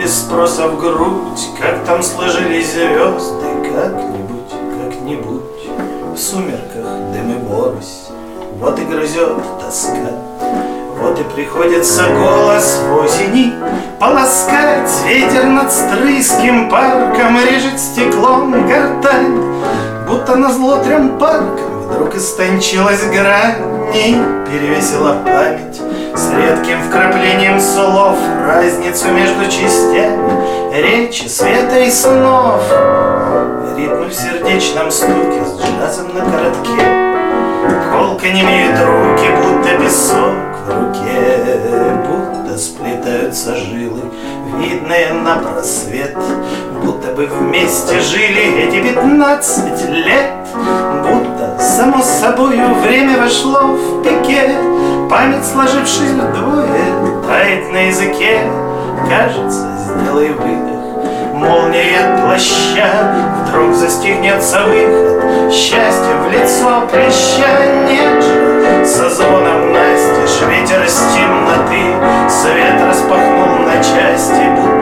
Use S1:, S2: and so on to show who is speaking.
S1: без спроса в грудь. Как там сложились звезды, как-нибудь в сумерках дым и ворось. Вот и грызет тоска, вот и приходится голос в осени полоскать. Ветер над Стрийским парком режет стеклом гортань, будто назло трем паркам вдруг истончилась грань. И перевесила память с редким вкраплением слов разницу между частями речи, света и снов. Ритмы в сердечном стуке с джазом на коротке, колко немеют руки, будто песок в руке, будто сплетаются жилы, видные на просвет, будто бы вместе жили эти 15 лет, будто само собою время вошло в пике, память, сложившись вдвое, тает на языке. Кажется, сделай выдох, молния от плаща, вдруг застегнется выход, счастье в лицо прыща. Нет же, со звоном настежь ветер из темноты свет распахнул на части, будто